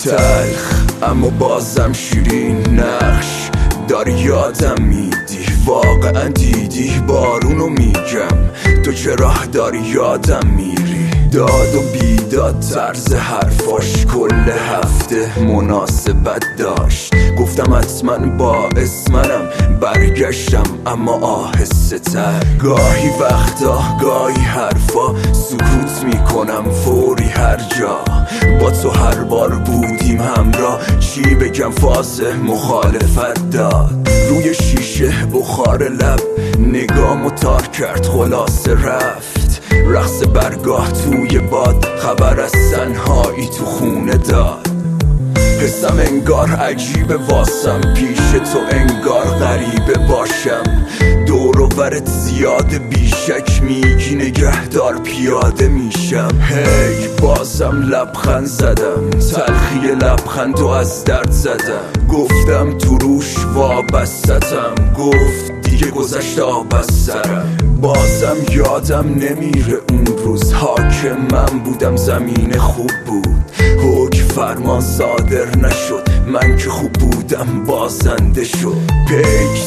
تلخ اما بازم شیرین، نقش داری یادم میدی، واقعا دیدی بارونو میگم، تو چرا داری یادم میری. داد و بیداد طرز حرفاش کل هفته مناسبت داشت، گفتم حتما باعث منم، برگشتم اما آهسته تر. گاهی وقتا گاهی حرفا سکوت میکنم فوری هر جا، با تو هر بار بودیم همراه، چی بگم فاز مخالفت داد. روی شیشه بخار لب نگامو تار کرد، خلاصه رفت رقص برگاه توی باد، خبر از تنهایی تو خونه داد. حسم انگار عجیبه واسم، پیش تو انگار غریبه باشم، دور و برت زیاده بیشک، میگی نگهدار پیاده میشم. هی بازم لبخند زدم، تلخی لبخندو از درد زدم، گفتم تو روش وابستم، گفت دیگه گذشت آب از سرم. بازم یادم نمیره اون روزها که من بودم زمین خوب بود، حکم فرمان صادر نشد، من که خوب بودم بازنده شد. پیک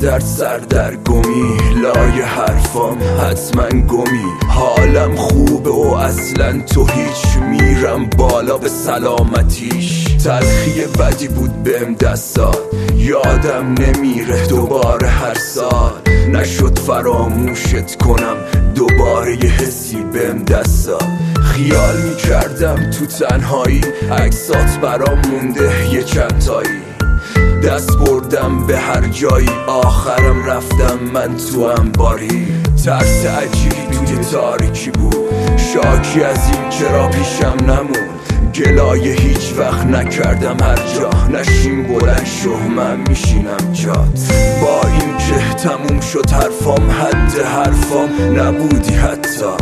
سردر گمی، لای حرفام حتما گمی، حالم خوبه و اصلا تو هیچ، میرم بالا به سلامتیش. تلخی بدی بود بهم دست داد، یادم نمیره دوباره هر سال، نشد فراموشت کنم دوباره یه حسی بهم دست داد. خیال میکردم تو تنهایی عکسات برام مونده یه چند تایی، دست بردم به هر جایی، آخرم رفتم من تو انباری. ترس عجیبی توی تاریکی بود، شاکی از این چرا پیشم نموند، گلایه هیچ وقت نکردم هر جا، نشین بلند شو من میشینم جات. با این که تموم شد حرفام، حد حرفام نبودی حتی.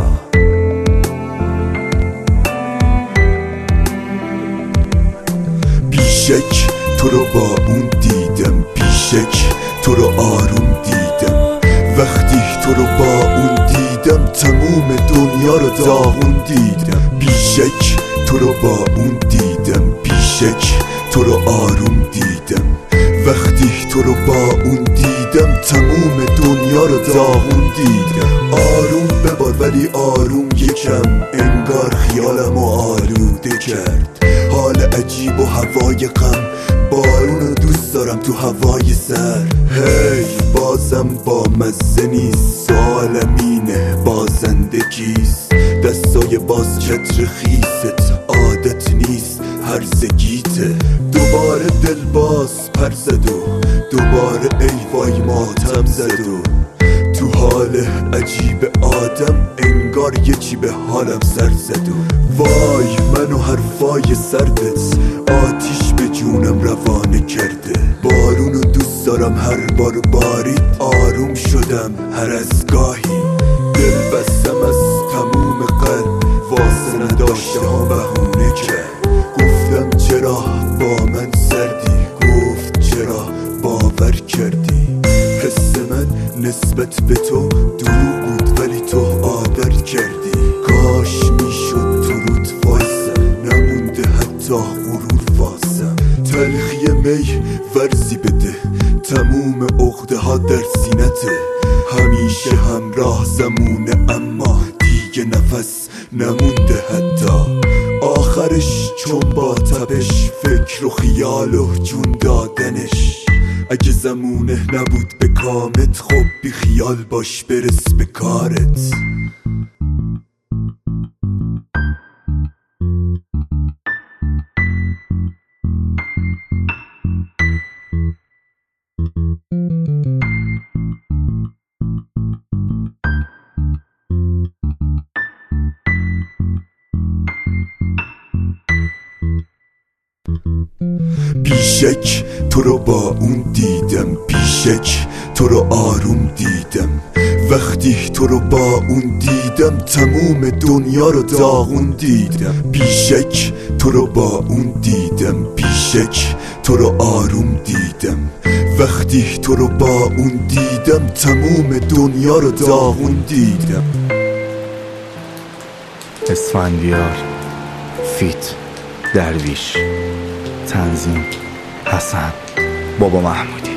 بیشک تو رو با اون دیدم، بیشک تو رو آروم دیدم، وقتی تو رو با اون دیدم تموم دنیا رو داغون دیدم. بیشک تو رو با اون دیدم، بیشک تو رو آروم دیدم، وقتی تو رو با اون دیدم تموم دنیا رو داغون دیدم. آروم ببار ولی آروم یکم، انگار خیالمو آلوده کرد، حال عجیب و هوای غم، بارونو دوست دارم تو هوای سر. هی بازم با مزه نیست، سوالم اینه بازنده کیست، دستای باز چتر خیست، عادت نیست هرزگیته، دوباره دل باز پر زد و دوباره ای وای ماتم زد و تو حال عجیب آدم، انگار یه چی به حالم سر زد و وای منو حرفای سردت آتیش به جونم روانه کرده. بارونو دوست دارم هر بار بارید، آروم شدم هر از گاهی، دل بستم از تموم قلب، واسه نداشته ها بهونه کرد، گفتم چرا با من سردی، گفت چرا باور کردی. حس من نسبت به تو دروغ بود ولی تو عادت کردی، کاش میشد تو رود وایسم، نمونده حتی غرور واسم. تلخی می ورزی بده، تموم عقده ها در سینته، همیشه همراه زمونه اما دیگه نفس نمونده حتی. آخرش چون با تبش، فکر و خیال و جون دادنش، اگه زمونه نبود به کامت، خب بی خیال باش برس به کارت. بیشک تو رو با اون دیدم، بیشک تو رو آروم دیدم، وقتی تو رو با اون دیدم تموم دنیا رو داغون دیدم. بیشک تو رو با اون دیدم، بیشک تو رو آروم دیدم، وقتی تو رو با اون دیدم تموم دنیا رو داغون دیدم. اسفندیار فیت درویش. تنظیم حسن بابا محمودی.